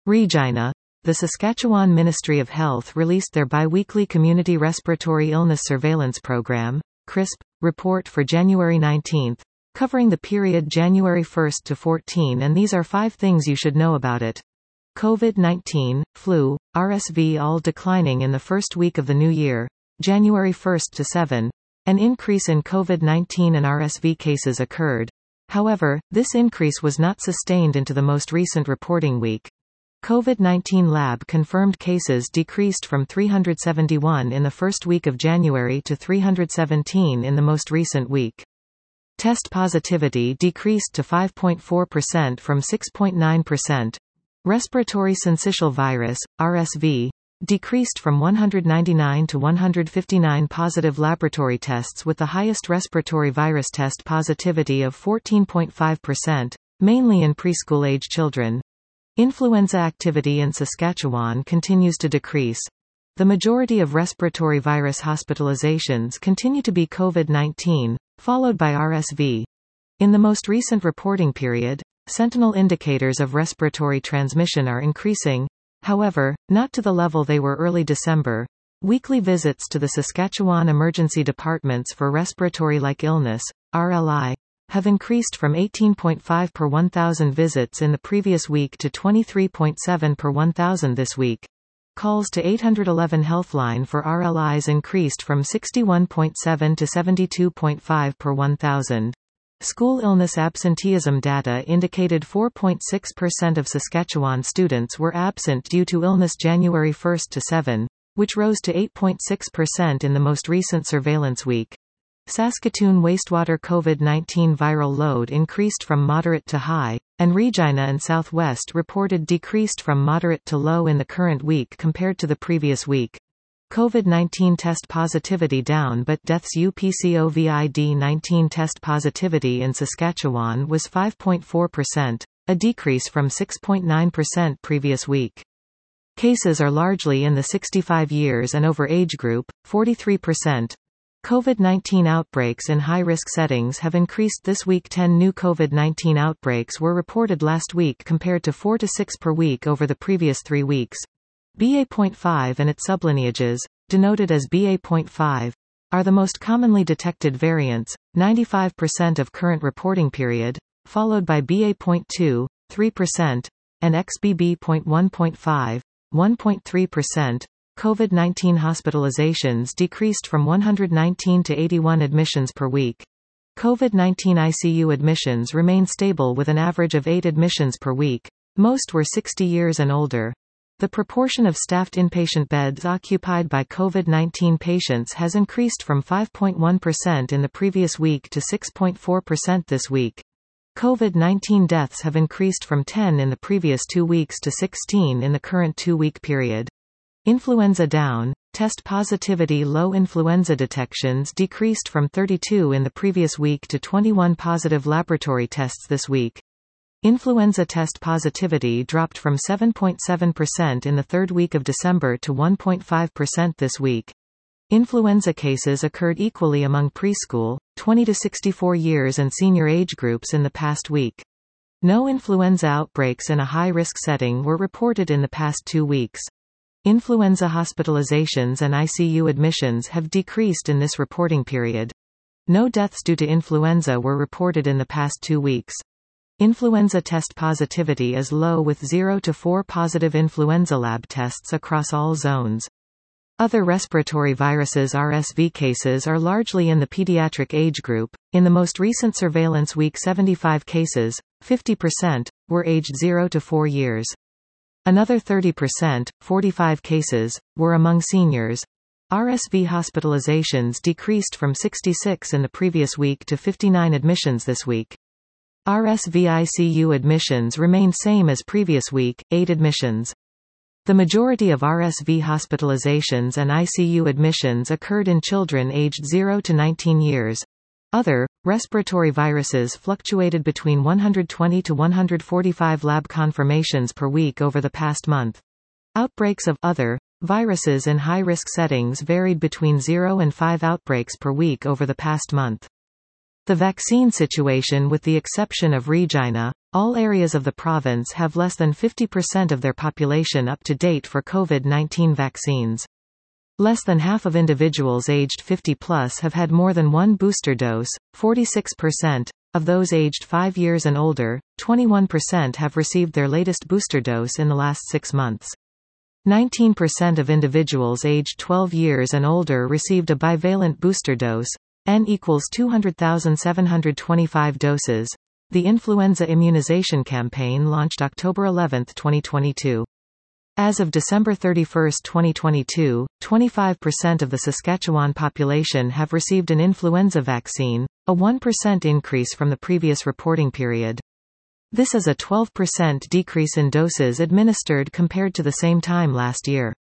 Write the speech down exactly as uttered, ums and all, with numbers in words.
Regina. The Saskatchewan Ministry of Health released their biweekly Community Respiratory Illness Surveillance Program, CRISP, report for January nineteenth, covering the period January first to fourteenth, and these are five things you should know about it. COVID nineteen, flu, R S V all declining in the first week of the new year, January first to seventh. An increase in COVID nineteen and R S V cases occurred. However, this increase was not sustained into the most recent reporting week. COVID nineteen lab confirmed cases decreased from three hundred seventy-one in the first week of January to three hundred seventeen in the most recent week. Test positivity decreased to five point four percent from six point nine percent. Respiratory syncytial virus, R S V, decreased from one hundred ninety-nine to one hundred fifty-nine positive laboratory tests, with the highest respiratory virus test positivity of fourteen point five percent, mainly in preschool-age children. Influenza activity in Saskatchewan continues to decrease. The majority of respiratory virus hospitalizations continue to be COVID nineteen, followed by R S V. In the most recent reporting period, sentinel indicators of respiratory transmission are increasing, however, not to the level they were early December. Weekly visits to the Saskatchewan Emergency Departments for Respiratory-like Illness, R L I, have increased from eighteen point five per one thousand visits in the previous week to twenty-three point seven per one thousand this week. Calls to eight one one Healthline for R L Is increased from sixty-one point seven to seventy-two point five per one thousand. School illness absenteeism data indicated four point six percent of Saskatchewan students were absent due to illness January first to seventh, which rose to eight point six percent in the most recent surveillance week. Saskatoon wastewater COVID nineteen viral load increased from moderate to high, and Regina and Southwest reported decreased from moderate to low in the current week compared to the previous week. COVID nineteen test positivity down, but deaths. U P COVID nineteen test positivity in Saskatchewan was five point four percent, a decrease from six point nine percent previous week. Cases are largely in the sixty-five years and over age group, forty-three percent. COVID nineteen outbreaks in high-risk settings have increased this week. ten new COVID nineteen outbreaks were reported last week compared to four to six per week over the previous three weeks. B A point five and its sublineages, denoted as B A point five, are the most commonly detected variants, ninety-five percent of current reporting period, followed by B A point two, three percent, and X B B point one point five, one point three percent. COVID nineteen hospitalizations decreased from one hundred nineteen to eighty-one admissions per week. COVID nineteen I C U admissions remain stable with an average of eight admissions per week. Most were sixty years and older. The proportion of staffed inpatient beds occupied by COVID nineteen patients has increased from five point one percent in the previous week to six point four percent this week. COVID nineteen deaths have increased from ten in the previous two weeks to sixteen in the current two-week period. Influenza down, test positivity low. Influenza detections decreased from thirty-two in the previous week to twenty-one positive laboratory tests this week. Influenza test positivity dropped from seven point seven percent in the third week of December to one point five percent this week. Influenza cases occurred equally among preschool, twenty to sixty-four years and senior age groups in the past week. No influenza outbreaks in a high-risk setting were reported in the past two weeks. Influenza hospitalizations and I C U admissions have decreased in this reporting period. No deaths due to influenza were reported in the past two weeks. Influenza test positivity is low with zero to four positive influenza lab tests across all zones. Other respiratory viruses R S V cases are largely in the pediatric age group. In the most recent surveillance week, seventy-five cases, fifty percent, were aged zero to four years. Another thirty percent, forty-five cases, were among seniors. R S V hospitalizations decreased from sixty-six in the previous week to fifty-nine admissions this week. R S V I C U admissions remain same as previous week, eight admissions. The majority of R S V hospitalizations and I C U admissions occurred in children aged zero to nineteen years. Other respiratory viruses fluctuated between one hundred twenty to one hundred forty-five lab confirmations per week over the past month. Outbreaks of other viruses in high-risk settings varied between zero and five outbreaks per week over the past month. The vaccine situation: with the exception of Regina, all areas of the province have less than fifty percent of their population up to date for COVID nineteen vaccines. Less than half of individuals aged fifty plus have had more than one booster dose, forty-six percent. Of those aged five years and older, twenty-one percent have received their latest booster dose in the last six months. nineteen percent of individuals aged twelve years and older received a bivalent booster dose. N equals two hundred thousand seven hundred twenty-five doses. The influenza immunization campaign launched October eleventh, twenty twenty-two. As of December thirty-first, twenty twenty-two, twenty-five percent of the Saskatchewan population have received an influenza vaccine, a one percent increase from the previous reporting period. This is a twelve percent decrease in doses administered compared to the same time last year.